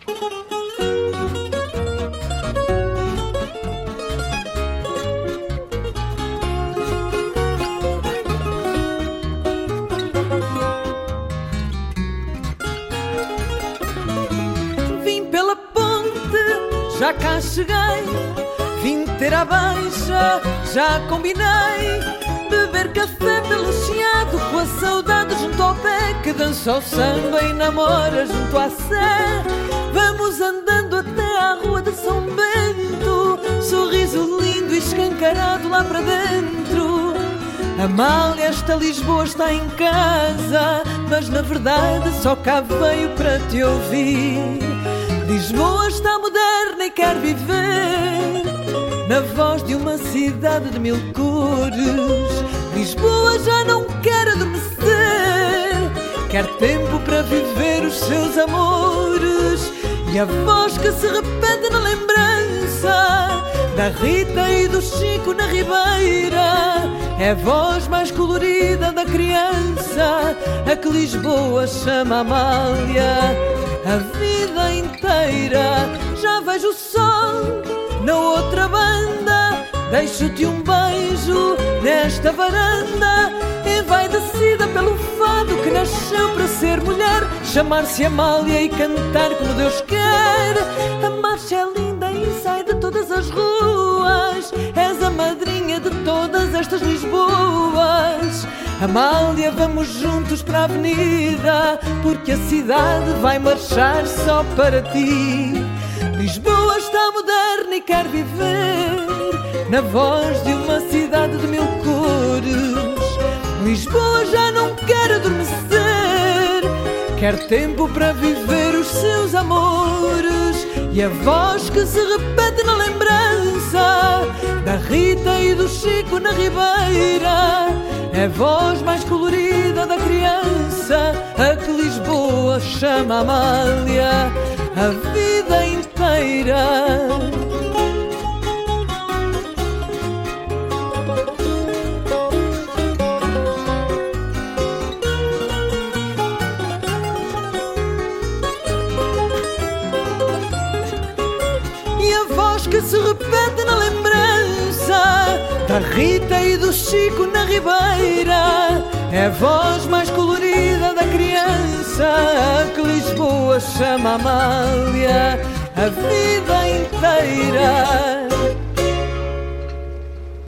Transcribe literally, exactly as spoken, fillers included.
Já cá cheguei, vim ter à baixa, já combinei beber café pelo chiado, com a saudade junto ao pé, que dança o samba e namora junto à sé. Vamos andando até à rua de São Bento, sorriso lindo e escancarado lá para dentro. Amália, esta Lisboa está em casa, mas na verdade só cá veio para te ouvir. Lisboa está moderna e quer viver na voz de uma cidade de mil cores. Lisboa já não quer adormecer, quer tempo para viver os seus amores. E a voz que se repete na lembrança da Rita e do Chico na Ribeira é a voz mais colorida da criança, a que Lisboa chama Amália. A vida inteira já vejo o sol na outra banda, deixo-te um beijo nesta varanda, envaidecida pelo fado que nasceu para ser mulher, chamar-se Amália e cantar como Deus quer. A marcha é linda e sai de todas as ruas, és a madrinha de todas estas Lisboas. Amália, vamos juntos para a avenida, porque a cidade vai marchar só para ti. Lisboa está moderna e quer viver na voz de uma cidade de mil cores. Lisboa já não quer adormecer, quer tempo para viver os seus amores. E a voz que se repete na lembrança da Rita e do Chico na Ribeira é a voz mais colorida da criança, a que Lisboa chama Amália. A vida inteira e a voz que se repete na lembrança da Rita e do Chico na Ribeira é a voz mais colorida da criança, a que Lisboa chama Amália. A vida inteira